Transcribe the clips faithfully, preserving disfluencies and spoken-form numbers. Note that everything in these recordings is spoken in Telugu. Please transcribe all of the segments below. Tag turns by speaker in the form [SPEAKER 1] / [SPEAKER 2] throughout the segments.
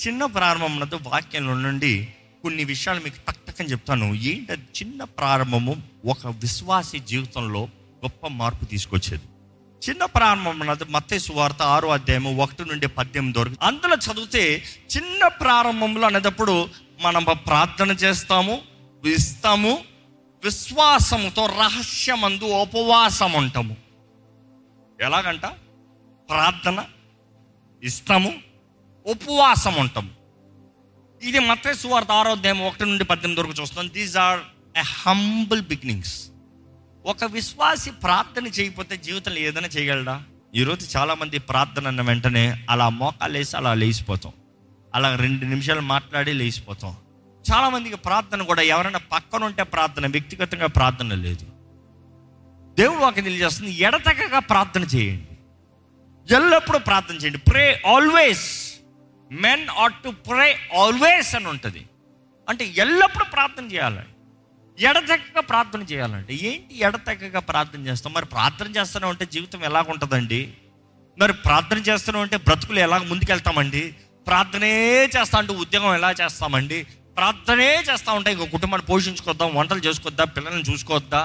[SPEAKER 1] చిన్న ప్రారంభంలో వాక్యంలో నుండి కొన్ని విషయాలు మీకు టక్కని చెప్తాను. ఏంటది? చిన్న ప్రారంభము ఒక విశ్వాసి జీవితంలో గొప్ప మార్పు తీసుకొచ్చేది. చిన్న ప్రారంభం అన్నది మత్తయి సువార్త ఆరో అధ్యాయము ఒకటి నుండి పద్దెనిమిది వరకు. అందులో చదివితే చిన్న ప్రారంభంలో అనేటప్పుడు మనం ప్రార్థన చేస్తాము, ఇస్తాము, విశ్వాసముతో రహస్యమందు ఉపవాసం ఉంటాము. ఎలాగంట? ప్రార్థన, ఇస్తాము, ఉపవాసం ఉంటాము. ఇది మత్తయి సువార్త ఆరో అధ్యాయం ఒకటి నుండి పద్దెనిమిది వరకు చూస్తాం. These are a humble beginnings. ఒక విశ్వాసి ప్రార్థన చేయకపోతే జీవితంలో ఏదైనా చేయగలడా? ఈరోజు చాలామంది ప్రార్థన అన్న వెంటనే అలా మోకాలు వేసి అలా లేచిపోతాం, అలా రెండు నిమిషాలు మాట్లాడి లేచిపోతాం. చాలామందికి ప్రార్థన కూడా ఎవరైనా పక్కన ఉంటే ప్రార్థన, వ్యక్తిగతంగా ప్రార్థన లేదు. దేవుడు వాక్యం తెలియజేస్తుంది, ఎడతెగక ప్రార్థన చేయండి, ఎల్లప్పుడూ ప్రార్థన చేయండి. Pray always. Men ought to pray always అని ఉంటుంది. అంటే ఎల్లప్పుడూ ప్రార్థన చేయాలి, ఎడతెగక ప్రార్థన చేయాలంటే. ఏంటి ఎడతెగక ప్రార్థన చేస్తాం? మరి ప్రార్థన చేస్తూనే ఉంటే జీవితం ఎలాగుంటుందండి? మరి ప్రార్థన చేస్తూనే ఉంటే బ్రతుకులు ఎలా ముందుకెళ్తామండి? ప్రార్థనే చేస్తా అంటే ఉద్యోగం ఎలా చేస్తామండి? ప్రార్థనే చేస్తూ ఉంటే ఇంకో కుటుంబాన్ని పోషించుకోద్దాం, వంటలు చేసుకోవద్దా, పిల్లల్ని చూసుకోవద్దా?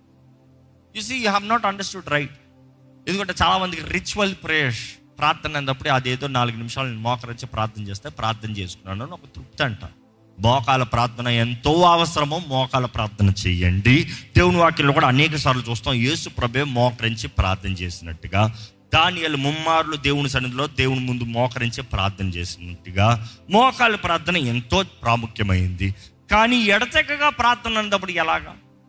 [SPEAKER 1] You see you have not understood right. ఎందుకంటే చాలామందికి రిచువల్ ప్రేయర్స్ ప్రార్థన అన్నప్పుడు అదేదో నాలుగు నిమిషాలు మోకరించి ప్రార్థన చేస్తే ప్రార్థన చేసుకున్నాను అని ఒక తృప్తి అంట. మోకాల ప్రార్థన ఎంతో అవసరమో, మోకాల ప్రార్థన చేయండి. దేవుని వాక్యంలో కూడా అనేక సార్లు చూస్తాం యేసు ప్రభువే మోకరించి ప్రార్థన చేసినట్టుగా, దానియేలు ముమ్మార్లు దేవుని సన్నిధిలో దేవుని ముందు మోకరించి ప్రార్థన చేసినట్టుగా మోకాల ప్రార్థన ఎంతో ప్రాముఖ్యమైంది. కానీ ఎడతెగగా ప్రార్థన అన్నప్పుడు ఎలాగా?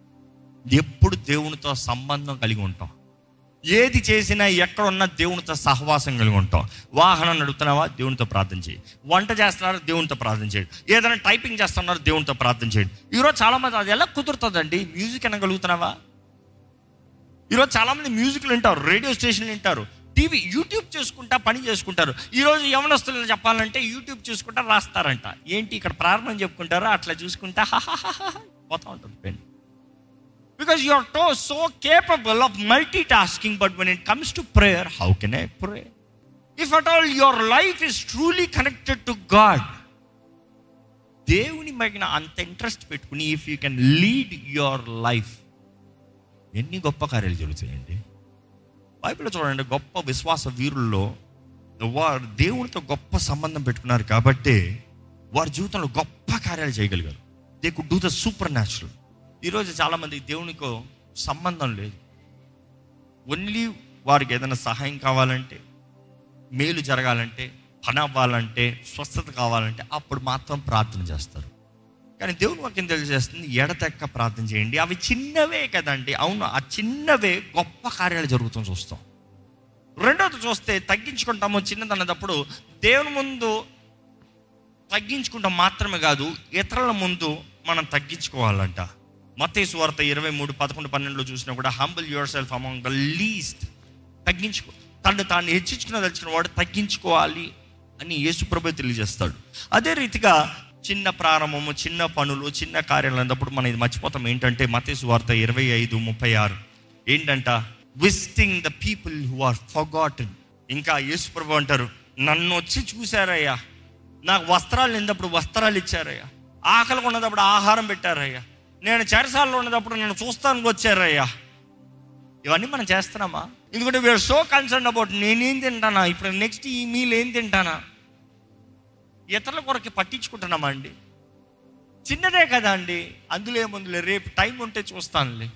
[SPEAKER 1] ఎప్పుడు దేవునితో సంబంధం కలిగి ఉంటాం. ఏది చేసినా ఎక్కడున్నా దేవునితో సహవాసం కలిగి ఉంటాం. వాహనం నడుపుతున్నావా? దేవునితో ప్రార్థన చేయి. వంట చేస్తున్నారా? దేవునితో ప్రార్థన చేయండి. ఏదైనా టైపింగ్ చేస్తున్నారా? దేవునితో ప్రార్థన చేయండి. ఈరోజు చాలామంది అది ఎలా కుదురుతుందండి? మ్యూజిక్ అనగలుగుతున్నావా? ఈరోజు చాలామంది మ్యూజిక్లు వింటారు, రేడియో స్టేషన్లు వింటారు, టీవీ యూట్యూబ్ చేసుకుంటా పని చేసుకుంటారు. ఈరోజు యవనస్తులు చెప్పాలంటే యూట్యూబ్ చూసుకుంటా రాస్తారంట. ఏంటి ఇక్కడ ప్రారంభం చెప్పుకుంటారో అట్లా చూసుకుంటా పోతా ఉంటుంది పెన్. Because you are so, so capable of multitasking, but when it comes to prayer, how can I pray? If at all your life is truly connected to God, దేవుని మగిన అంత ఇంట్రెస్ట్ పెట్టుకుని if you can lead your life, ఎన్ని గొప్ప కార్యాలు జరుగుతాయండి. బైబిల్లో చూడండి, గొప్ప విశ్వాస వీరుల్లో వారు దేవునితో గొప్ప సంబంధం పెట్టుకున్నారు కాబట్టి వారి జీవితంలో గొప్ప కార్యాలు చేయగలిగారు. They could do the supernatural. ఈరోజు చాలామంది దేవునికో సంబంధం లేదు. ఓన్లీ వారికి ఏదైనా సహాయం కావాలంటే, మేలు జరగాలంటే, పని అవ్వాలంటే, స్వస్థత కావాలంటే అప్పుడు మాత్రం ప్రార్థన చేస్తారు. కానీ దేవుని వాక్యం తెలియజేస్తుంది, ఎడతెక్క ప్రార్థన చేయండి. అవి చిన్నవే కదండి. అవును, ఆ చిన్నవే గొప్ప కార్యాలు జరుగుతుంది చూస్తాం. రెండోది చూస్తే తగ్గించుకుంటాము. చిన్నదన్నప్పుడు దేవుని ముందు తగ్గించుకుంటాం మాత్రమే కాదు, ఇతరుల ముందు మనం తగ్గించుకోవాలంట. మత్తయి సువార్త ఇరవై మూడు పదకొండు పన్నెండులో చూసినా కూడా humble yourself among the least. తగ్గించుకో, తను తాను హెచ్చించుకున్న తెలిసిన వాడు తగ్గించుకోవాలి అని యేసు ప్రభువే తెలియజేస్తాడు. అదే రీతిగా చిన్న ప్రారంభము, చిన్న పనులు, చిన్న కార్యాలు అన్నప్పుడు మనం ఇది మర్చిపోతాం. ఏంటంటే మత్తయి సువార్త ఇరవై ఐదు ముప్పై ఆరు ఏంటంట? Visiting the people who are forgotten. ఇంకా యేసు ప్రభు అంటారు, నన్ను వచ్చి చూశారయ్యా, నాకు వస్త్రాలు లేనప్పుడు వస్త్రాలు ఇచ్చారయ్యా, ఆకలి ఉన్నప్పుడు ఆహారం పెట్టారయ్యా, నేను చెరసాలలో ఉన్నప్పుడు నన్ను చూస్తానికి వచ్చారయ్యా. ఇవన్నీ మనం చేస్తున్నామా? ఎందుకంటే వీఆర్ సో కన్సర్న్ అబౌట్ నేనేం తింటానా, ఇప్పుడు నెక్స్ట్ ఈ మీల్ ఏం తింటానా, ఇతరుల కొరకు పట్టించుకుంటున్నామా అండి? చిన్నదే కదా అండి, అందులో ఏముందిలే, రేపు టైం ఉంటే చూస్తానులే.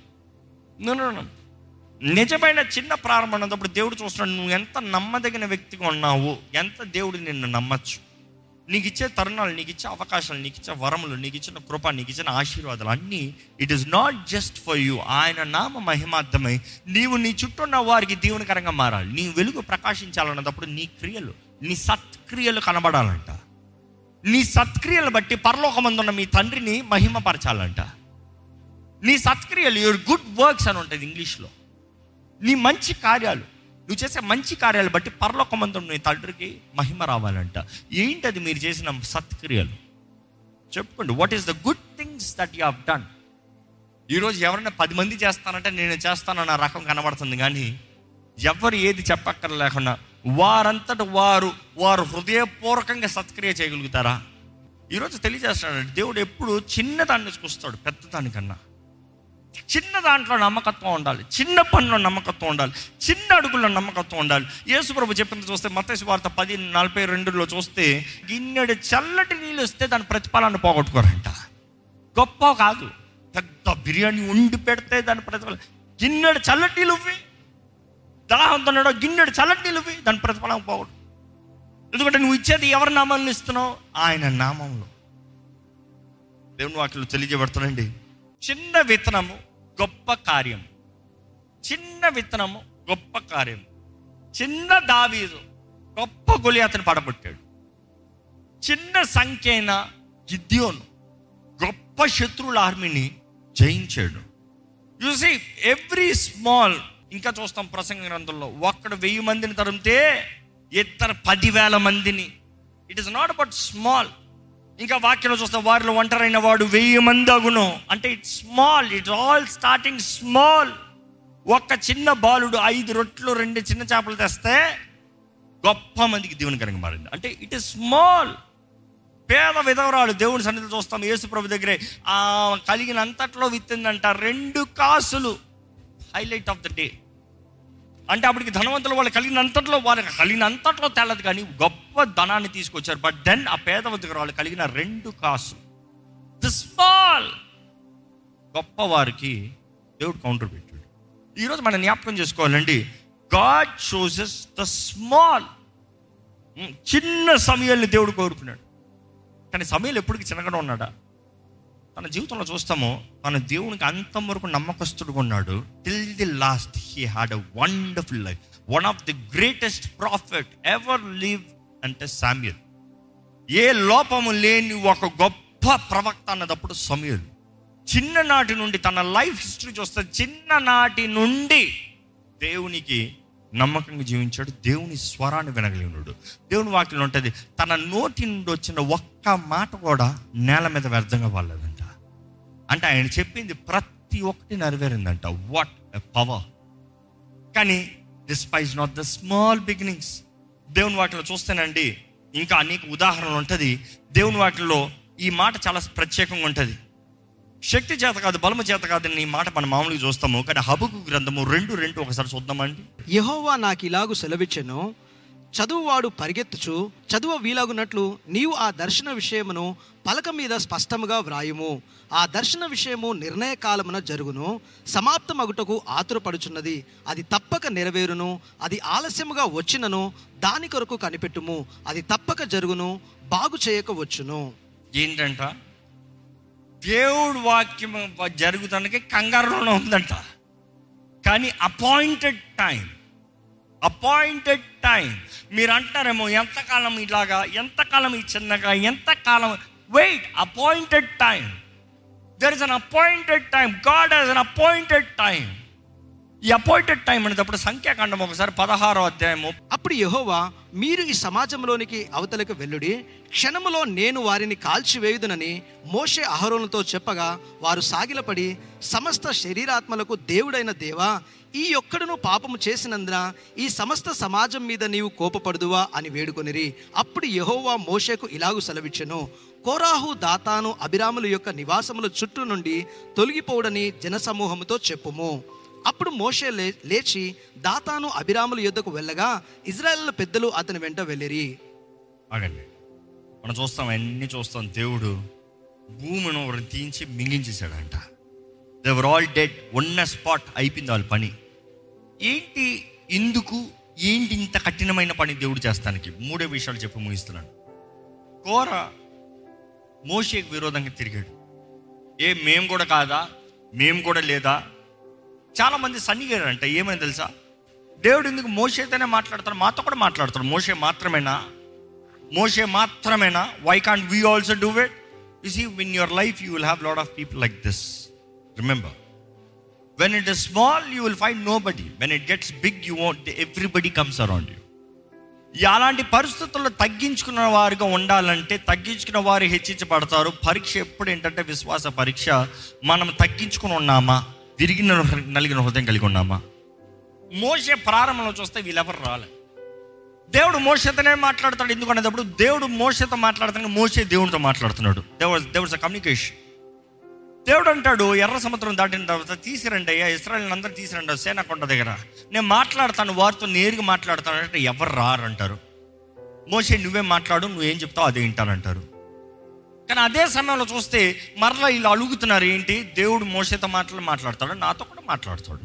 [SPEAKER 1] నిజమైన చిన్న ప్రారంభం అన్నప్పుడు దేవుడు చూస్తున్నాడు, నువ్వు ఎంత నమ్మదగిన వ్యక్తిగా ఉన్నావు, ఎంత దేవుడు నిన్ను నమ్మచ్చు. నీకు ఇచ్చే తరుణాలు, నీకు ఇచ్చే అవకాశాలు, నీకు ఇచ్చే వరములు, నీకు ఇచ్చిన కృప, నీకు ఇచ్చిన ఆశీర్వాదాలు అన్నీ it is not just for you. ఆయన నామ మహిమార్థమై నీవు నీ చుట్టూ ఉన్న వారికి దీవెనకరంగా మారాలి. నీ వెలుగు ప్రకాశించాలన్నప్పుడు నీ క్రియలు, నీ సత్క్రియలు కనబడాలంట. నీ సత్క్రియలు బట్టి పరలోకమందున్న మీ తండ్రిని మహిమపరచాలంట. నీ సత్క్రియలు, యువర్ గుడ్ వర్క్స్ అని ఉంటుంది ఇంగ్లీష్లో. నీ మంచి కార్యాలు, నువ్వు చేసే మంచి కార్యాలు బట్టి పరలోకమందున్న నీ తండ్రికి మహిమ రావాలంట. ఏంటది మీరు చేసిన సత్క్రియలు? చెప్పుకోండి. What is the good things that you have done? ఈరోజు ఎవరైనా పది మంది చేస్తానంటే నేను చేస్తానన్న రకం కనబడుతుంది, కానీ ఎవరు ఏది చెప్పక్కర్లేకుండా వారంతట వారు వారు హృదయపూర్వకంగా సత్క్రియ చేయగలుగుతారా? ఈరోజు తెలియజేస్తున్నాడు, దేవుడు ఎప్పుడు చిన్నదాన్ని చూస్తాడు పెద్ద దానికన్నా. చిన్న దాంట్లో నమ్మకత్వం ఉండాలి, చిన్న పనిలో నమ్మకత్వం ఉండాలి, చిన్న అడుగుల్లో నమ్మకత్వం ఉండాలి. యేసు ప్రభు చెప్పింది చూస్తే మత్తయి సువార్త పది నలభై రెండులో చూస్తే, గిన్నెడు చల్లటి నీళ్ళు వస్తే దాని ప్రతిఫలాన్ని పోగొట్టుకోరంట. గొప్ప కాదు, పెద్ద బిర్యానీ వండి పెడితే దాని ప్రతిఫలం. గిన్నెడు చల్లటి నీళ్ళు ఇవ్వి, దాహంతో గిన్నెడు చల్లటి నీళ్ళు ఇవ్వి, దాని ప్రతిఫలం పోగొట్టు. ఎందుకంటే నువ్వు ఇచ్చేది ఎవరి నామాన్ని ఇస్తున్నావు? ఆయన నామంలో. దేవుని వాక్యంలో తెలియజేయబడుతుందండి, చిన్న విత్తనము గొప్ప కార్యం. చిన్న విత్తనము గొప్ప కార్యం. చిన్న దావీదు గొప్ప గొలియాతుని పడగొట్టాడు. చిన్న సంఖ్య అయిన గిద్యోను గొప్ప శత్రువుల ఆర్మీని జయించాడు. You see every small. ఇంకా చూస్తాం ప్రసంగ గ్రంథంలో, ఒక్కడు వెయ్యి మందిని తరిమితే ఇద్దరు పదివేల మందిని. It is not about small. ఇంకా వాక్యంలో చూస్తాం, వారిలో ఒంటరైన వాడు వెయ్యి మంది అగును. అంటే it's small, it's all starting small. ఒక్క చిన్న బాలుడు ఐదు రొట్లు రెండు చిన్న చేపలు తెస్తే గొప్ప మందికి దీవెనకరంగా మారింది. అంటే ఇట్ ఈస్ స్మాల్. పేద విధవరాలు దేవుని సన్నిధిలో చూస్తాం, యేసు ప్రభు దగ్గరే ఆ కలిగినంతట్లో విత్తిందంట రెండు కాసులు. Highlight of the day. అంటే అప్పటికి ధనవంతులు వాళ్ళు కలిగినంతట్లో వాళ్ళకి కలిగినంతట్లో తేలదు, కానీ గొప్ప ధనాన్ని తీసుకొచ్చారు. బట్ దెన్ ఆ పేద విధవరాలు కలిగిన రెండు కాసు, ది స్మాల్. గొప్ప వారికి దేవుడు కౌంటర్ పెట్టాడు. ఈరోజు మనం జ్ఞాపకం చేసుకోవాలండి, గాడ్ చోజెస్ ద స్మాల్. చిన్న సమయాన్ని దేవుడు కోరుకున్నాడు. కానీ సమయాలు ఎప్పటికీ చిన్నగానే ఉన్నాడా? తన జీవితంలో చూస్తాము, తన దేవునికి అంతం వరకు నమ్మకస్తుడుగా ఉన్నాడు. Till the last he had a wonderful life. One of the greatest prophet ever live అంటే శామ్యూయల్. ఏ లోపము లేని ఒక గొప్ప ప్రవక్త అన్నదప్పుడు సమూయేలు. చిన్ననాటి నుండి తన లైఫ్ హిస్టరీ చూస్తే, చిన్ననాటి నుండి దేవునికి నమ్మకంగా జీవించాడు. దేవుని స్వరాన్ని వినగలిగినాడు. దేవుని వాక్యంలో ఉంటుంది, తన నోటి నుండి వచ్చిన ఒక్క మాట కూడా నేల మీద వ్యర్థంగా వాళ్ళదంట. అంటే ఆయన చెప్పింది ప్రతి ఒక్కటి నెరవేరిందంట. What a power. కానీ despise not the small beginnings. దేవుని వాక్యంలో చూస్తేనండి ఇంకా అనేక ఉదాహరణలు ఉంటుంది. దేవుని వాక్యంలో ఈ మాట చాలా ప్రత్యేకంగా ఉంటుంది. శక్తి చేత కాదు, బలము చేత కాదు ఈ మాట మనం మామూలుగా చూస్తాము. కానీ హబక్కు గ్రంథము రెండు రెండు ఒకసారి చూద్దామండి.
[SPEAKER 2] యెహోవా నాకు ఇలాగు సెలవిచ్చెను, చదువువాడు పరిగెత్తుచు చదువు వీలాగున్నట్లు నీవు ఆ దర్శన విషయమును పలక మీద స్పష్టముగా వ్రాయుము. ఆ దర్శన విషయము నిర్ణయ కాలమున జరుగును, సమాప్తమగుటకు ఆతురపడుచున్నది. అది తప్పక నెరవేరును. అది ఆలస్యముగా వచ్చినను దాని కొరకు కనిపెట్టుము. అది తప్పక జరుగును, బాగు చేయక వచ్చును.
[SPEAKER 1] ఏంటంట? దేవుడు వాక్యం జరుగుతానికి కంగారులోనే ఉందంట. కానీ అపాయింటెడ్ టైం, అపాయింటెడ్ టైం. మీరు అంటారేమో, ఎంతకాలం ఇలాగా, ఎంతకాలం ఈ చిన్నగా, ఎంతకాలం. Wait, appointed time. There is an appointed time. God has an appointed time. ఈ అపాయింటెడ్ టైం అనేటప్పుడు సంఖ్యాకాండం ఒకసారి పదహారో అధ్యాయము.
[SPEAKER 2] అప్పుడు యెహోవా, మీరు ఈ సమాజంలోనికి అవతలకు వెళ్ళుడి, క్షణములో నేను వారిని కాల్చివేయుదునని మోషే అహరోనుతో చెప్పగా, వారు సాగిలపడి, సమస్త శరీరాత్మలకు దేవుడైన దేవా, ఈ ఒక్కడును పాపము చేసినందున ఈ సమస్త సమాజం మీద నీవు కోపపడుదువా అని వేడుకొనిరి. అప్పుడు యెహోవా మోషేకు ఇలాగు సెలవిచ్చెను, కోరాహు, దాతాను, అబిరాముల యొక్క నివాసముల చుట్టూ నుండి తొలగిపోవుడని జనసమూహముతో చెప్పుము. అప్పుడు మోషే లే లేచి దాతాను అబిరాముల యొద్దకు వెళ్ళగా ఇజ్రాయేలు పెద్దలు అతని వెంట వెళ్ళిరి.
[SPEAKER 1] ఆగండి, మనం చూస్తాం, అన్నీ చూస్తాం. దేవుడు భూమిని ఒకరిని తీయించి మింగించేశాడంట. They were all dead. ఉన్న స్పాట్ అయిపోయింది వాళ్ళ పని. ఏంటి ఇందుకు ఏంటి ఇంత కఠినమైన పని దేవుడు చేస్తానికి? మూడే విషయాలు చెప్పి ముగిస్తున్నాను. కోర మోషేకు విరోధంగా తిరిగాడు. ఏ మేము కూడా కాదా, మేము కూడా లేదా? చాలామంది సన్నిగారంట. ఏమని తెలుసా? దేవుడు ఎందుకు మోషేతోనే మాట్లాడతాడు, మాతో కూడా మాట్లాడతాడు. మోషే మాత్రమేనా? మోషే మాత్రమేనా? Why can't we also do it? You see, in your life you will have lot of people like this. Remember, when it is small you will find nobody. When it gets big you want everybody comes around you. అలాంటి పరిస్థితుల్లో తగ్గించుకున్న వారిగా ఉండాలంటే తగ్గించుకున్న వారు హెచ్చించబడతారు. పరీక్ష ఎప్పుడు ఏంటంటే విశ్వాస పరీక్ష. మనం తగ్గించుకుని ఉన్నామా, విరిగిన నలిగిన హృదయం కలిగి ఉన్నామా? మోషే ప్రారంభంలో చూస్తే వీళ్ళెవరు రాలే. దేవుడు మోషేతోనే మాట్లాడతాడు. ఎందుకనేటప్పుడు దేవుడు మోషేతో మాట్లాడుతున్నాడు, మోషే దేవుడితో మాట్లాడుతున్నాడు. దేవర్ దేవర్ అ కమ్యూనికేషన్. దేవుడు అంటాడు, ఎర్ర సముద్రం దాటిన తర్వాత తీసిరండి అయ్యా, ఇశ్రాయేలుని అందరూ తీసిరండి సేనకొండ దగ్గర, నేను మాట్లాడతాను వారితో, నేరుగా మాట్లాడతాను అంటే ఎవరు రారు అంటారు. మోషే నువ్వే మాట్లాడు, నువ్వేం చెప్తావు అదే వింటానంటారు. కానీ అదే సమయంలో చూస్తే మరలా వీళ్ళు అలుగుతున్నారు, ఏంటి దేవుడు మోషేతో మాటలు మాట్లాడతాడు, నాతో కూడా మాట్లాడతాడు.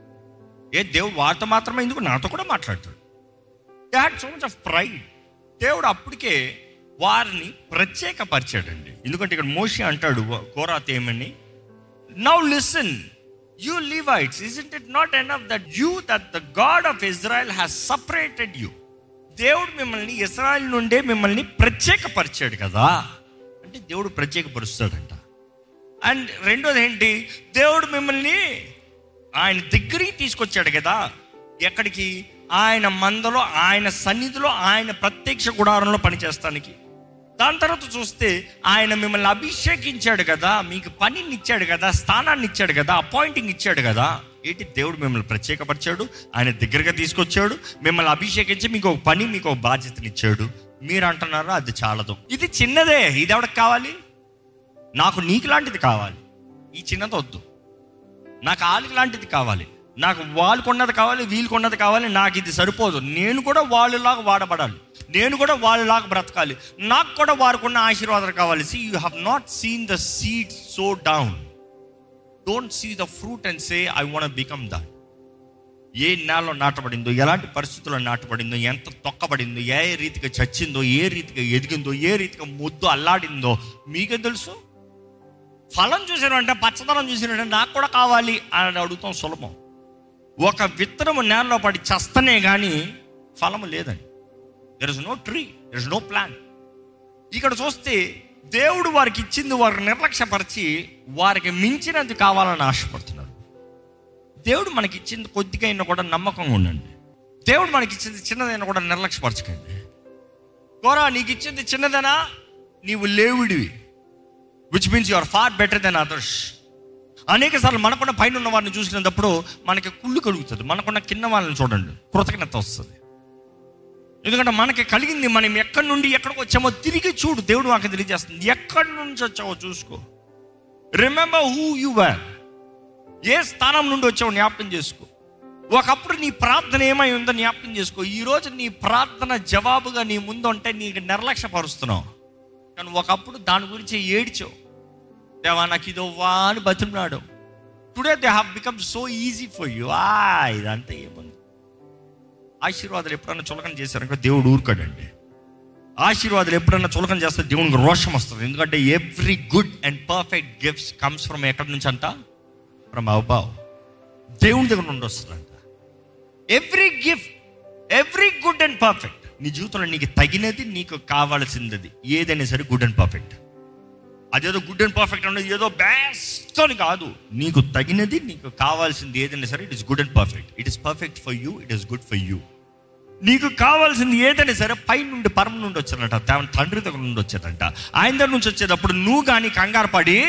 [SPEAKER 1] ఏ దేవుడు వారితో మాత్రమే ఎందుకు, నాతో కూడా మాట్లాడతాడు. They had so much of pride. దేవుడు అప్పటికే వారిని ప్రత్యేకపరిచాడండి. ఎందుకంటే ఇక్కడ మోషే అంటాడు కోరాత్ ఏమని, now listen you Levites, isn't it not enough that you that the God of Israel has separated you. దేవుడు మిమ్మల్ని ఇశ్రాయేలు నుండే మిమ్మల్ని ప్రత్యేకపరిచాడు కదా అంటే దేవుడు ప్రత్యేకపరుస్తాడంట. అండ్ రెండోది ఏంటి, దేవుడు మిమ్మల్ని ఆయన దగ్గరికి తీసుకొచ్చాడు కదా. ఎక్కడికి? ఆయన మందలో, ఆయన సన్నిధిలో, ఆయన ప్రత్యక్ష గుడారంలో పనిచేస్తానికి. దాని తర్వాత చూస్తే ఆయన మిమ్మల్ని అభిషేకించాడు కదా, మీకు పనిని ఇచ్చాడు కదా, స్థానాన్ని ఇచ్చాడు కదా, అపాయింటింగ్ ఇచ్చాడు కదా. ఏంటి, దేవుడు మిమ్మల్ని ప్రత్యేకపరిచాడు, ఆయన దగ్గరగా తీసుకొచ్చాడు, మిమ్మల్ని అభిషేకించి మీకు ఒక పని, మీకు ఒక బాధ్యతని ఇచ్చాడు. మీరు అంటున్నారు అది చాలదు, ఇది చిన్నదే, ఇది ఎవరికి కావాలి, నాకు నీకు లాంటిది కావాలి, ఈ చిన్నది వద్దు, నాకు వాళ్ళకి లాంటిది కావాలి, నాకు వాళ్ళు కొన్నది కావాలి, వీళ్ళు కొన్నది కావాలి, నాకు ఇది సరిపోదు, నేను కూడా వాళ్ళలాగా వాడబడాలి, నేను కూడా వాళ్ళలాగా బ్రతకాలి, నాకు కూడా వారికున్న ఆశీర్వాదాలు కావాలి. See you have not seen the seed sow down, don't see the fruit and say I want become that. ఏ నేలలో నాటబడిందో, ఎలాంటి పరిస్థితుల్లో నాటబడిందో, ఎంత తొక్కబడిందో, ఏ రీతిగా చచ్చిందో, ఏ రీతిగా ఎదిగిందో, ఏ రీతిగా ముద్దు అల్లాడిందో మీకే తెలుసు. ఫలం చూసినంటే, పచ్చదనం చూసినంటే నాకు కూడా కావాలి అని అడుగుతాం సులభం. ఒక విత్తనము నేలలో పడి చస్తనే కానీ ఫలము లేదండి. There is no tree, there is no plant. ఇక్కడ చూస్తే దేవుడు వారికి ఇచ్చింది వారికి నిర్లక్ష్యపరిచి వారికి మించినది కావాలని ఆశపడుతున్నారు. దేవుడు మనకి ఇచ్చింది కొద్దిగైనా కూడా నమ్మకంగా ఉండండి. దేవుడు మనకి ఇచ్చింది చిన్నదైనా కూడా నిర్లక్ష్యపరచకండి. కోరా నీకు ఇచ్చింది చిన్నదనా, నీవు లేవుడివి, which means you are far better than others. అనేక సార్లు మనకున్న పైన ఉన్న వారిని చూసినప్పుడు మనకి కుళ్ళు కలుగుతుంది, మనకున్న కింద వాళ్ళని చూడండి కృతజ్ఞత వస్తుంది. ఎందుకంటే మనకి కలిగింది, మనం ఎక్కడి నుండి ఎక్కడికి వచ్చామో తిరిగి చూడు, దేవుడు మాకు తెలియజేస్తుంది. ఎక్కడి నుంచి వచ్చావో చూసుకో, రిమెంబర్ హూ యు వర్, ఏ స్థానం నుండి వచ్చావో జ్ఞాపకం చేసుకో. ఒకప్పుడు నీ ప్రార్థన ఏమై ఉందో జ్ఞాపకం చేసుకో. ఈరోజు నీ ప్రార్థన జవాబుగా నీ ముందు ఉంటే నీకు నిర్లక్ష్యపరుస్తున్నావు, కానీ ఒకప్పుడు దాని గురించి ఏడ్చావు, దేవా నాకు ఇది వా అని బతిమలాడు. Today they have become so easy for you. ఆ ఇదంతా ఏముంది. ఆశీర్వాదాలు ఎప్పుడన్నా చులకన చేశారనుకో దేవుడు ఊరుకాడండి. ఆశీర్వాదాలు ఎప్పుడన్నా చులకన చేస్తే దేవునికి రోషం వస్తుంది. ఎందుకంటే every good and perfect gifts comes from ఎక్కడి నుంచి అంట, ఫ్రమ్ అబౌవ్, దేవుని దగ్గర నుండి వస్తుందంట. Every gift, every good and perfect, నీ జీవితంలో నీకు తగినది, నీకు కావాల్సింది ఏదైనా సరే గుడ్ అండ్ పర్ఫెక్ట్. అదేదో గుడ్ అండ్ పర్ఫెక్ట్ అనేది ఏదో బెస్ట్ అని కాదు, నీకు తగినది, నీకు కావాల్సింది ఏదైనా సరే it is good and perfect. It is perfect for you, it is good for you. నీకు కావాల్సింది ఏదైనా సరే పై నుండి పరమ నుండి వచ్చాడంట, తండ్రి దగ్గర నుండి వచ్చేదంట. ఆయన దగ్గర నుంచి వచ్చేటప్పుడు నువ్వు కానీ కంగారు పడి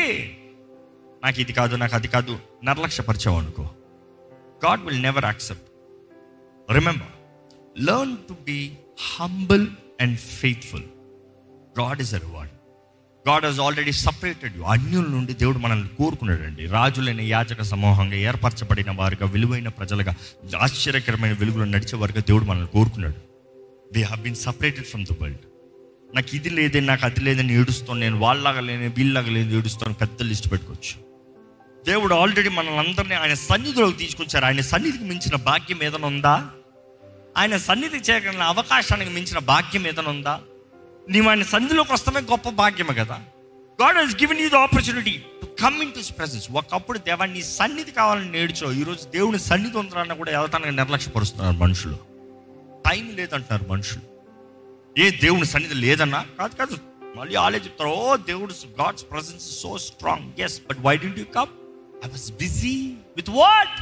[SPEAKER 1] నాకు ఇది కాదు, నాకు అది కాదు నిర్లక్ష్యపరిచావు అనుకో, God will never accept. Remember, learn to be humble and faithful. God is a reward. God has already separated you. అన్యుల నుండి దేవుడు మనల్ని కోరుకున్నాడండి. రాజులైన యాజక సమూహంగా ఏర్పరచబడిన వారుగా, విలువైన ప్రజలుగా, ఆశ్చర్యకరమైన వెలుగులో నడిచే వారుగా దేవుడు మనల్ని కోరుకున్నాడు. We have been separated from the world. నాకు ఇది లేదే, నాకు అది లేదని ఏడుస్తాను, నేను వాళ్ళలాగా లేని వీళ్ళలాగా లేని ఏడుస్తాను, పెద్ద లిస్ట్ పెట్టుకోవచ్చు. దేవుడు ఆల్రెడీ మనల్ని అందరినీ ఆయన సన్నిధిలోకి తీసుకొచ్చారు. ఆయన సన్నిధికి మించిన భాగ్యం ఏదైనా ఉందా? ఆయన సన్నిధి చేయగలిగిన అవకాశానికి మించిన భాగ్యం ఏదైనా ఉందా? నీవు ఆయన సన్నిధిలోకి వస్తామే గొప్ప భాగ్యమే కదా. God has given you the opportunity to come into his presence. ఒకప్పుడు దేవా నీ సన్నిధి కావాలని నేర్చో, ఈరోజు దేవుని సన్నిధి ఉందరన్న కూడా ఎవరికైనా నిర్లక్ష్యపరుస్తున్నారు మనుషులు. టైం లేదంటున్నారు మనుషులు. ఏ దేవుని సన్నిధి లేదన్నా కాదు కాదు మళ్ళీ ఆలే చెప్తారు, ఓ దేవుడు God's presence is so strong. Yes, but why did you come? I was busy with what?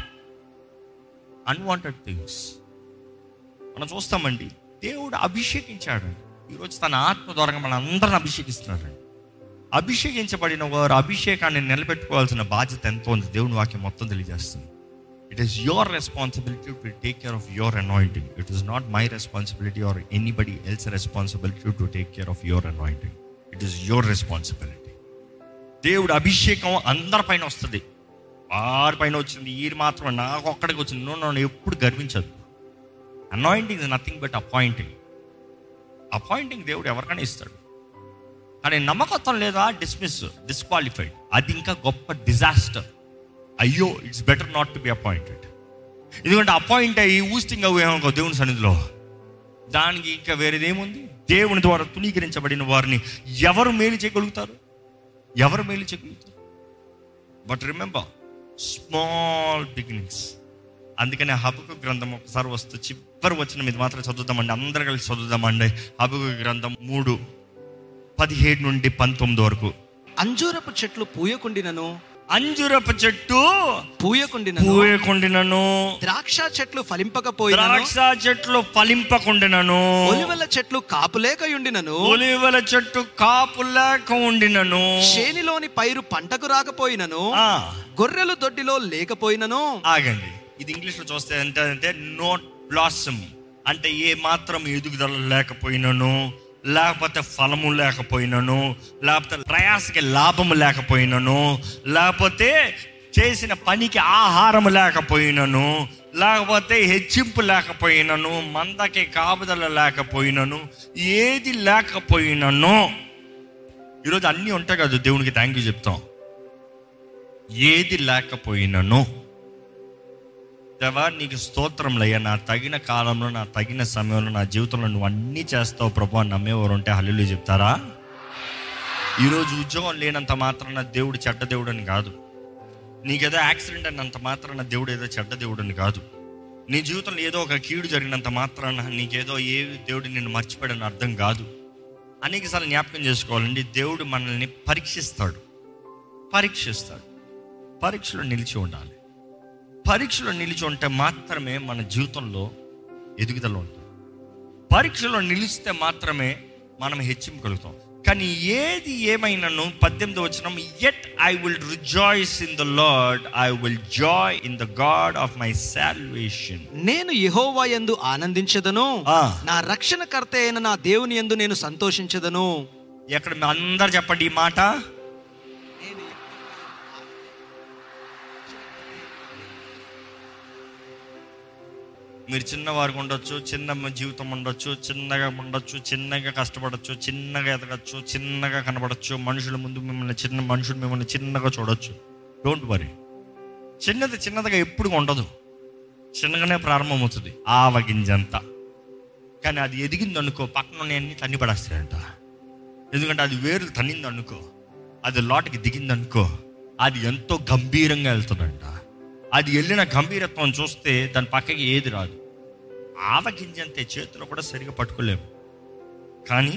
[SPEAKER 1] Unwanted things. మనం చూస్తామండి, దేవుడు అభిషేకించాడండి. ఈరోజు తన ఆత్మ ద్వారా మన అందరిని అభిషేకిస్తున్నాడండి. అభిషేకించబడిన వారు అభిషేకాన్ని నిలబెట్టుకోవాల్సిన బాధ్యత ఎంతో ఉంది. దేవుని వాక్యం మొత్తం తెలియజేస్తుంది. It is your responsibility to take care of your anointing. It is not my responsibility or anybody else's responsibility to take care of your anointing. It is your responsibility. దేవుడు అభిషేకం అందరిపైన వస్తుంది. వారిపైన వచ్చింది, ఈ మాత్రం నాకు ఒక్కడికి వచ్చింది. నో నన్ను ఎప్పుడు గర్వించదు. Anointing is nothing but appointing. Appointing దేవుడు ఎవరికైనా ఇస్తాడు. కానీ నమ్మకత్వం లేదా, డిస్మిస్, డిస్క్వాలిఫైడ్. అది ఇంకా గొప్ప డిజాస్టర్. అయ్యో, it's better not to be appointed. ఎందుకంటే అపాయింట్ అయ్యి ఊస్టింగ్ అవ్వేమనుకో దేవుని సన్నిధిలో, దానికి ఇంకా వేరేదేముంది? దేవుని ద్వారా తునీకరించబడిన వారిని ఎవరు మేలు చేయగలుగుతారు? ఎవరు మేలు చేయగలుగుతారు? But remember, small beginnings. అందుకనే హబక్కు గ్రంథం ఒకసారి వస్తూ చివరి వచ్చిన మీద మాత్రం చదువుదామండి, అందరు కలిసి చదువుదామండి. హబక్కు గ్రంథం మూడు పదిహేడు నుండి పంతొమ్మిది వరకు.
[SPEAKER 2] అంజూరపు చెట్లు పూయకుండినను
[SPEAKER 1] అంజురపు చెట్టు
[SPEAKER 2] పూయకుండినను
[SPEAKER 1] పూయకుండినను
[SPEAKER 2] ద్రాక్ష చెట్లు ఫలింపకపోయినను
[SPEAKER 1] ద్రాక్ష చెట్లు ఫలింపకుండినను
[SPEAKER 2] ఒలివల చెట్లు కాపులేకయుండినను
[SPEAKER 1] ఒలివల చెట్టు కాపులేక ఉండినను
[SPEAKER 2] శేనిలోని పైరు పంటకు రాకపోయినను
[SPEAKER 1] ఆ
[SPEAKER 2] గొర్రెలు దొడ్డిలో లేకపోయినను.
[SPEAKER 1] ఆగండి, ఇది ఇంగ్లీష్ లో చూస్తే అంటే అంటే నోట్ బ్లాసమ్ అంటే ఏ మాత్రం ఎదుగుదల లేకపోయినను, లేకపోతే ఫలము లేకపోయినను, లేకపోతే ప్రయాసకి లాభము లేకపోయినను, లేకపోతే చేసిన పనికి ఆహారము లేకపోయినను, లేకపోతే హెచ్చింపు లేకపోయినను, మందకి కాపుదల లేకపోయినను, ఏది లేకపోయినను. ఈరోజు అన్నీ ఉంటాయి కదా, దేవునికి థ్యాంక్ యూ చెప్తాం. ఏది లేకపోయినను, దేవా నీకు స్తోత్రంలయ్యా, నా తగిన కాలంలో, నా తగిన సమయంలో, నా జీవితంలో నువ్వు అన్నీ చేస్తావు ప్రభు అని నమ్మేవారు ఉంటే హల్లెలూయా చెప్తారా? ఈరోజు ఉద్యోగం లేనంత మాత్రాన దేవుడు చెడ్డ దేవుడు అని కాదు. నీకేదో యాక్సిడెంట్ అయినంత మాత్రాన దేవుడు ఏదో చెడ్డ దేవుడు అని కాదు. నీ జీవితంలో ఏదో ఒక కీడు జరిగినంత మాత్రాన నీకేదో ఏ దేవుడు నిన్ను మర్చిపోయాడని అర్థం కాదు. అనేకసార్లు జ్ఞాపకం చేసుకోవాలండి, దేవుడు మనల్ని పరీక్షిస్తాడు పరీక్షిస్తాడు పరీక్షలో నిలిచి ఉండాలి. పరీక్షలో నిలిచి ఉంటే మాత్రమే మన జీవితంలో ఎదుగుదల ఉంటుంది. పరీక్షలో నిలిస్తే మాత్రమే మనం హెచ్చింపగలుగుతాం. కానీ ఏది ఏమైనాను పద్దెనిమిది వచనం, yet I will rejoice in the Lord, I will joy in the God of my salvation.
[SPEAKER 2] నేను యెహోవా యందు ఆనందించెదను, నా రక్షణకర్త అయిన నా దేవుని యందు నేను సంతోషించెదను.
[SPEAKER 1] ఎక్కడ అందరు చెప్పండి ఈ మాట. మీరు చిన్నవారికి ఉండొచ్చు, చిన్న జీవితం ఉండొచ్చు, చిన్నగా ఉండొచ్చు, చిన్నగా కష్టపడచ్చు, చిన్నగా ఎదగచ్చు, చిన్నగా కనబడచ్చు. మనుషుల ముందు మిమ్మల్ని చిన్న మనుషులు మిమ్మల్ని చిన్నగా చూడొచ్చు. Don't worry. చిన్నది చిన్నదిగా ఎప్పుడు ఉండదు, చిన్నగానే ప్రారంభమవుతుంది ఆవగింజంతా. కానీ అది ఎదిగింది అనుకో, పక్కన అన్ని తన్ని పడేస్తాయంట. ఎందుకంటే అది వేరు తన్నింది అనుకో, అది లోటుకి దిగింది అనుకో, అది ఎంతో గంభీరంగా వెళ్తుందంట. అది వెళ్ళిన గంభీరత్వం చూస్తే దాని పక్కకి ఏది రాదు. ఆవగింజంతే చేతిలో కూడా సరిగా పట్టుకోలేము. కానీ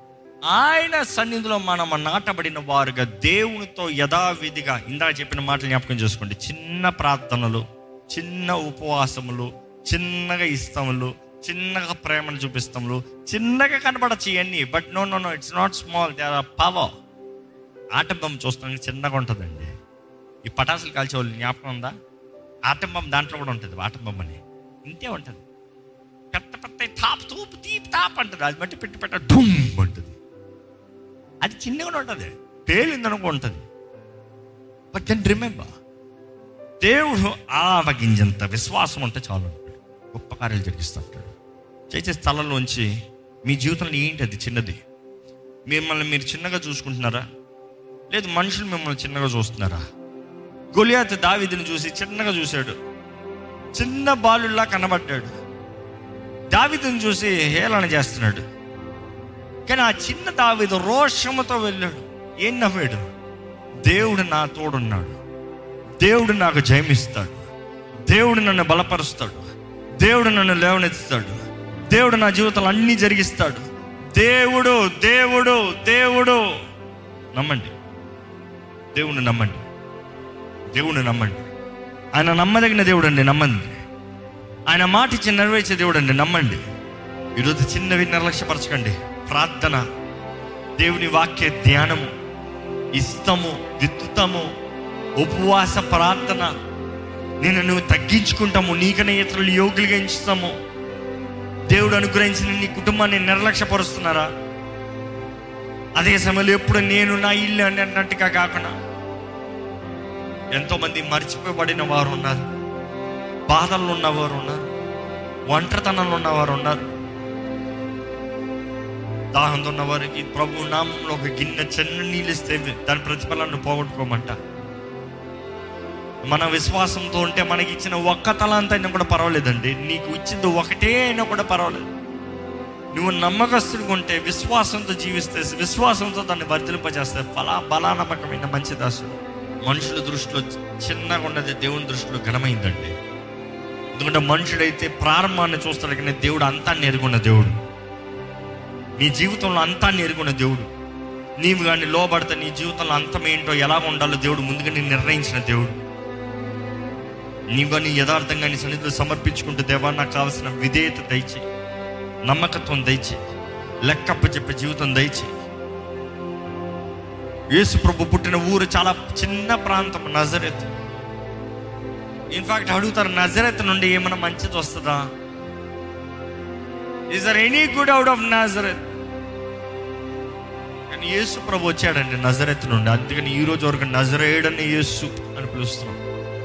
[SPEAKER 1] ఆయన సన్నిధిలో మనం నాటబడిన వారుగా దేవునితో యథావిధిగా, ఇందాక చెప్పిన మాటలు జ్ఞాపకం చేసుకోండి. చిన్న ప్రార్థనలు, చిన్న ఉపవాసములు, చిన్నగా ఇష్టములు, చిన్నగా ప్రేమను చూపిస్తాములు, చిన్నగా కనబడచ్చు ఇవన్నీ. But no no no it's not small, they are power. Atom bomb చూస్తానికి చిన్నగా ఉంటుందండి. ఈ పటాసులు కాల్చే వాళ్ళు జ్ఞాపకం ఉందా? ఆటంబం దాంట్లో కూడా ఉంటుంది. ఆటంబం అని ఇంతే ఉంటుంది. పెద్ద పెద్ద తాపు తూపు తీపి తాపు అంటుంది. అది బట్టి పెట్టి పెట్ట డుమ్ అంటుంది. అది చిన్నగానే ఉంటుంది, పేలిందనుకో ఉంటుంది. బట్ దెన్ రిమెంబర్, దేవుడు ఆవగింజంత విశ్వాసం ఉంటే చాలు అంటాడు, గొప్ప కార్యాలు జరిగిస్తాడు. చేసే స్థలంలోంచి మీ జీవితంలో ఏంటి అది చిన్నది? మిమ్మల్ని మీరు చిన్నగా చూసుకుంటున్నారా? లేదు మనుషులు మిమ్మల్ని చిన్నగా చూస్తున్నారా? గొలియాతు దావీదుని చూసి చిన్నగా చూశాడు, చిన్న బాలుల్లా కనబడ్డాడు. దావీదుని చూసి హేళన చేస్తున్నాడు. కానీ ఆ చిన్న దావీదు రోషముతో వెళ్ళాడు. ఏం నవ్వాడు? దేవుడు నా తోడున్నాడు, దేవుడు నాకు జయమిస్తాడు, దేవుడు నన్ను బలపరుస్తాడు, దేవుడు నన్ను లేవనెత్తుతాడు, దేవుడు నా జీవితంలో అన్నీ జరిగిస్తాడు. దేవుడు దేవుడు దేవుడు నమ్మండి, దేవుడిని నమ్మండి, దేవుడిని నమ్మండి. ఆయన నమ్మదగిన దేవుడు అండి, నమ్మండి. ఆయన మాట ఇచ్చి నెరవేర్చే దేవుడు అండి, నమ్మండి. ఈరోజు చిన్నవి నిర్లక్ష్యపరచకండి. ప్రార్థన, దేవుని వాక్య ధ్యానము, ఇష్టము, విత్తుతము, ఉపవాస ప్రార్థన, నేను నువ్వు తగ్గించుకుంటాము, నీకనే ఇతరులు యోగులుగా ఎంచుతాము. దేవుడు అనుగ్రహించిన నీ కుటుంబాన్ని నిర్లక్ష్యపరుస్తున్నారా? అదే సమయంలో ఎప్పుడు నేను నా ఇల్లు అని అన్నట్టుగా కాకుండా ఎంతోమంది మర్చిపోబడిన వారు ఉన్నారు, బాధల్లో ఉన్నవారు ఉన్నారు, ఒంటరితనంలో ఉన్నవారు ఉన్నారు. దాహంతో ఉన్న వారికి ప్రభు నామంలో ఒక గిన్నె చిన్న నీళ్ళు ఇస్తే దాని ప్రతిఫలాన్ని పోగొట్టుకోమంట. మన విశ్వాసంతో ఉంటే మనకి ఇచ్చిన ఒక్క తలాంత అయినా కూడా పర్వాలేదండి. నీకు ఇచ్చింది ఒకటే అయినా కూడా పర్వాలేదు. నువ్వు నమ్మకస్తుడిగా ఉంటే, విశ్వాసంతో జీవిస్తే, విశ్వాసంతో దాన్ని వర్ధిలింపజేస్తే ఫలా బలా నమ్మకమైన మంచి దాసుడు. మనుషుల దృష్టిలో చిన్నగా ఉన్నది దేవుని దృష్టిలో ఘనమైందండి. ఎందుకంటే మనుషుడైతే ప్రారంభాన్ని చూస్తాడు, కానీ దేవుడు అంతాన్ని ఎరుగున్న దేవుడు. నీ జీవితంలో అంతాన్ని ఎరుగున్న దేవుడు. నీవు కానీ లోబడితే నీ జీవితంలో అంతం ఏంటో ఎలా ఉండాలో దేవుడు ముందుగా నేను నిర్ణయించిన దేవుడు. నీవు కానీ యథార్థంగా నీ సన్నిధిలో సమర్పించుకుంటూ, దేవా నాకు కావాల్సిన విధేయత దయచేయి, నమ్మకత్వం దయచేయి, లెక్కప్ప చెప్పే జీవితం దయచేయి. యేసు ప్రభు పుట్టిన ఊరు చాలా చిన్న ప్రాంతం, నజరేత్. ఇన్ఫాక్ట్ అడుగుతారు, నజరేత్ నుండి ఏమైనా మంచిది వస్తుందా? Is there any good out of Nazareth? కానీ యేసు ప్రభు వచ్చాడండి నజరేత్ నుండి. అందుకని ఈ రోజు వరకు నజరేయుడని యేసు అని పిలుస్తున్నాం.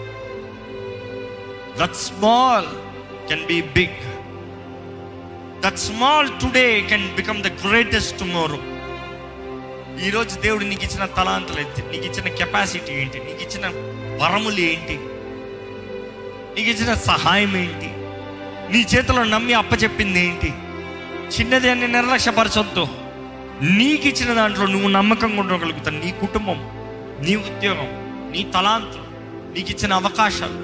[SPEAKER 1] That small can be big. That small today can become the greatest tomorrow. ఈరోజు దేవుడు నీకు ఇచ్చిన తలాంతులు ఏంటి, నీకు ఇచ్చిన కెపాసిటీ ఏంటి, నీకు ఇచ్చిన వరములు ఏంటి, నీకు ఇచ్చిన సహాయం ఏంటి, నీ చేతిలో నమ్మి అప్పచెప్పింది ఏంటి? చిన్నది అని నిర్లక్ష్యపరచొద్దు. నీకు ఇచ్చిన దాంట్లో నువ్వు నమ్మకంగా ఉండగలుగుతావు. నీ కుటుంబం, నీ ఉద్యోగం, నీ తలాంతులు, నీకు ఇచ్చిన అవకాశాలు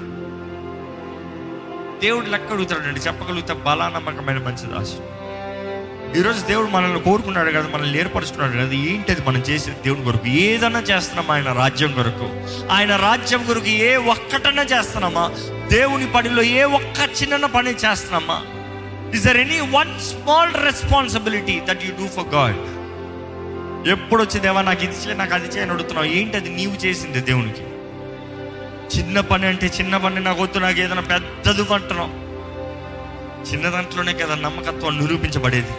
[SPEAKER 1] దేవుడు లెక్క అడుగుతాడండి. చెప్పగలుగుతా బలా నమ్మకమైన మంచి దాసుడు. ఈరోజు దేవుడు మనల్ని కోరుకున్నాడు కదా, మనల్ని ఏర్పరుచుకున్నాడు కదా. ఏంటది మనం చేసేది? దేవుడి కొరకు ఏదన్నా చేస్తున్నామా? ఆయన రాజ్యం కొరకు. ఆయన రాజ్యం కొరకు ఏ ఒక్కటన్నా చేస్తున్నామా? దేవుని పనిలో ఏ ఒక్క చిన్న పని చేస్తున్నామా? Is there any one small responsibility that you do for God? ఎప్పుడు వచ్చి దేవా నాకు ఇది చేయ, నాకు అది చేయని అడుగుతున్నావు. ఏంటది నీవు చేసింది దేవునికి? చిన్న పని అంటే చిన్న పని నాకు వద్దు, నాకు ఏదైనా పెద్దది అంటున్నావు. చిన్న దాంట్లోనే కదా నమ్మకత్వం నిరూపించబడేది.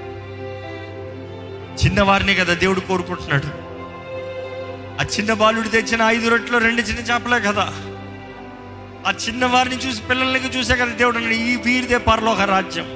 [SPEAKER 1] చిన్నవారిని కదా దేవుడు కోరుకుంటున్నాడు. ఆ చిన్న బాలుడు తెచ్చిన ఐదు రొట్టెలు రెండు చిన్న చేపలే కదా. ఆ చిన్నవారిని చూసి, పిల్లలకి చూసే కదా దేవుడు అన్నాడు, ఈ వీరిదే పరలోక రాజ్యం.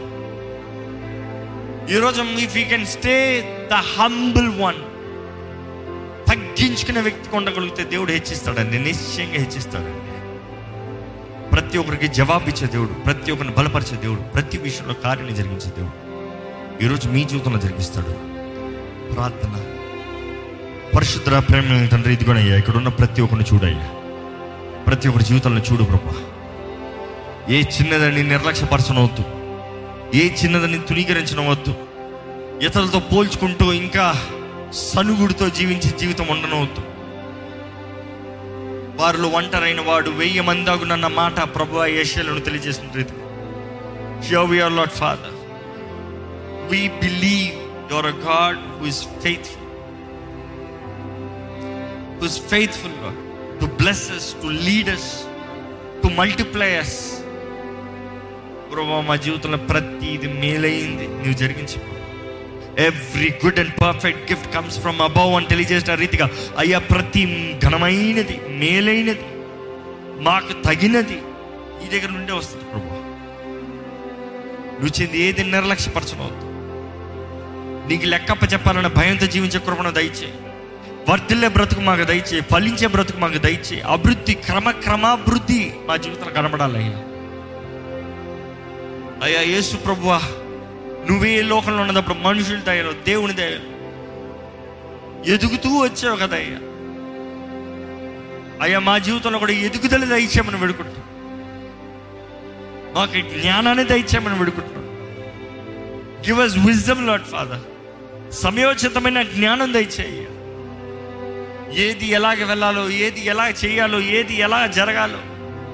[SPEAKER 1] ఈరోజు if you can stay the humble one, తగ్గించుకునే వ్యక్తికి ఉండగలిగితే దేవుడు హెచ్చిస్తాడండి, నిశ్చయంగా హెచ్చిస్తాడండి. ప్రతి ఒక్కరికి జవాబిచ్చే దేవుడు, ప్రతి ఒక్కరిని బలపరిచే దేవుడు, ప్రతి విషయంలో కార్యాన్ని జరిగించే దేవుడు ఈరోజు మీ జీవితంలో జరిగిస్తాడు. ప్రార్థన. పరిశుద్ధ ప్రేమ తండ్రి, ఇదిగోనయ్యా ఇక్కడ ఉన్న ప్రతి ఒక్కరిని చూడయ్యా, ప్రతి ఒక్కరి జీవితంలో చూడు ప్రభా. ఏ చిన్నదని నిర్లక్ష్యపరచనవద్దు, ఏ చిన్నదని తునీకరించనవద్దు, ఇతరులతో పోల్చుకుంటూ ఇంకా సనుగుడితో జీవించే జీవితం ఉండనవద్దు. వారిలో ఒంటరైన వాడు వెయ్యి మంది అగునన్న మాట ప్రభువా యెషయాను తెలియజేసిన రీతి, Here we are, Lord Father. We believe you're a God who is faithful, who is faithful, Lord, to bless us, to lead us, to multiply us. ప్రభువా మా జీవితంలో ప్రతిది మేలైంది నువ్వు జరిగించు. Every good and perfect gift comes from above అని తెలియజేసిన రీతిగా అయ్యా ప్రతి ఘనమైనది, మేలైనది, మాకు తగినది ఈ దగ్గర నుండే వస్తుంది ప్రభువా. నువ్వు చెంది ఏది నిర్లక్ష్యపరచనవద్దు. నీకు లెక్కప్ప చెప్పాలన్న భయంతో జీవించే కృపను దయచేయి. వర్ధిల్లే బ్రతుకు మాకు దయచేయి, ఫలించే బ్రతుకు మాకు దయచేయి. అభివృద్ధి, క్రమక్రమాభివృద్ధి మా జీవితంలో కనబడాలి అయ్యా. అయ్యా యేసు ప్రభువా, నువ్వే లోకంలో ఉన్నప్పుడు మనుషుల దయలో, దేవుని దయలో ఎదుగుతూ వచ్చావు కదా అయ్యా. అయ్యా మా జీవితంలో కూడా ఎదుగుదల దయచేయమని వేడుకుంటున్నాం. మాకు జ్ఞానాన్ని దయచేయమని వేడుకుంటున్నాం. Give us wisdom, Lord Father. సమయోచితమైన జ్ఞానం దయచేయ. ఏది ఎలాగ వెళ్ళాలో, ఏది ఎలా చేయాలో, ఏది ఎలా జరగాలో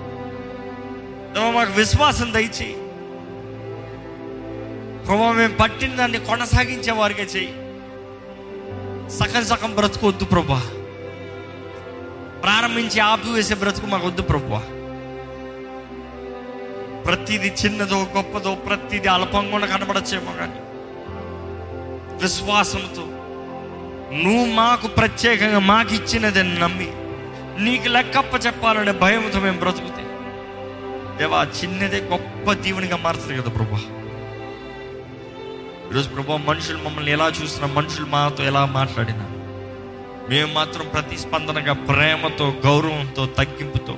[SPEAKER 1] మాకు విశ్వాసం దయచేయి ప్రభావ. మేము పట్టిన దాన్ని కొనసాగించే వారిగా చెయ్యి. సగం సగం బ్రతుకొద్దు ప్రభా. ప్రారంభించి ఆపివేసే బ్రతుకు మాకు వద్దు ప్రభా. ప్రతిదీ చిన్నదో గొప్పదో ప్రతిదీ అల్పంగా కనబడచ్చేమో, కానీ విశ్వాసంతో నువ్వు మాకు ప్రత్యేకంగా మాకు ఇచ్చినదని నమ్మి నీకు లెక్కప్ప చెప్పాలనే భయంతో మేము బ్రతుకుతే దేవా, చిన్నదే గొప్ప దీవెనిగా మారుతుంది కదా ప్రభా. ఈరోజు ప్రభా, మనుషులు మమ్మల్ని ఎలా చూసినా, మనుషులు మాతో ఎలా మాట్లాడినా, మేము మాత్రం ప్రతిస్పందనగా ప్రేమతో, గౌరవంతో, తగ్గింపుతో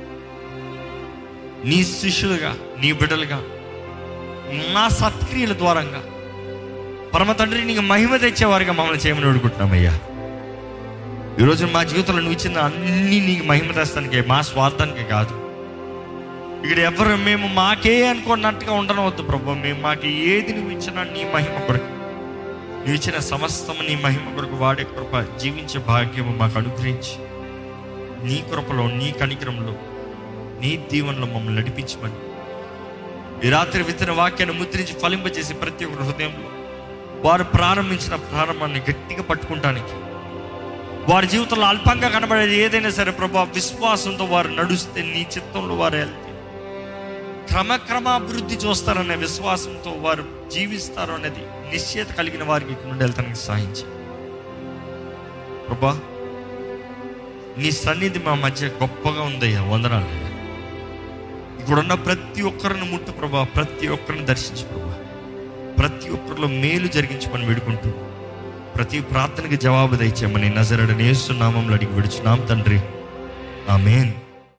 [SPEAKER 1] నీ శిష్యులుగా, నీ బిడ్డలుగా, మా సత్క్రియల ద్వారంగా పరమ తండ్రి నీకు మహిమ తెచ్చేవారిగా మమ్మల్ని చేయమని వేడుకుంటున్నామయ్యా. ఈరోజు మా జీవితంలో నువ్వు ఇచ్చిన అన్నీ నీకు మహిమ తెస్తానికే, మా స్వార్థానికే కాదు. ఇక్కడ ఎవరు మేము మాకే అనుకున్నట్టుగా ఉండనవద్దు ప్రభు. మేము మాకు ఏది నువ్వు ఇచ్చినా నీ మహిమ కొరకు, నువ్వు ఇచ్చిన సమస్తము నీ మహిమ కొరకు వాడే కృప, జీవించే భాగ్యము మాకు అనుగ్రహించి నీ కృపలో, నీ కనికరంలో, నీ దీవెనలో మమ్మల్ని నడిపించమని ఈ రాత్రి విత్తన వాక్యాన్ని ముద్రించి ఫలింపజేసి ప్రతి ఒక్కరి హృదయంలో వారు ప్రారంభించిన ప్రారంభాన్ని గట్టిగా పట్టుకుంటానికి, వారి జీవితంలో అల్పంగా కనబడేది ఏదైనా సరే ప్రభా, విశ్వాసంతో వారు నడుస్తే, నీ చిత్తంలో వారు వెళ్తే క్రమక్రమాభివృద్ధి చూస్తారనే విశ్వాసంతో వారు జీవిస్తారు అనేది నిశ్చయత కలిగిన వారికి ఇక్కడ నుండి వెళ్తానికి సాధించి ప్రభా, నీ సన్నిధి మా మధ్య గొప్పగా ఉందయ్యా. వందనాలు. ఇక్కడున్న ప్రతి ఒక్కరిని ముట్టు ప్రభా, ప్రతి ఒక్కరిని దర్శించు ప్రభా, ప్రతి ఒక్కరిలో మేలు జరిగించమని వేడుకుంటూ ప్రతి ప్రార్థనకి జవాబు దయచేయమని నజరేయుడైన యేసు నామములో అడిగి విడుచున్నాం తండ్రి. ఆమేన్.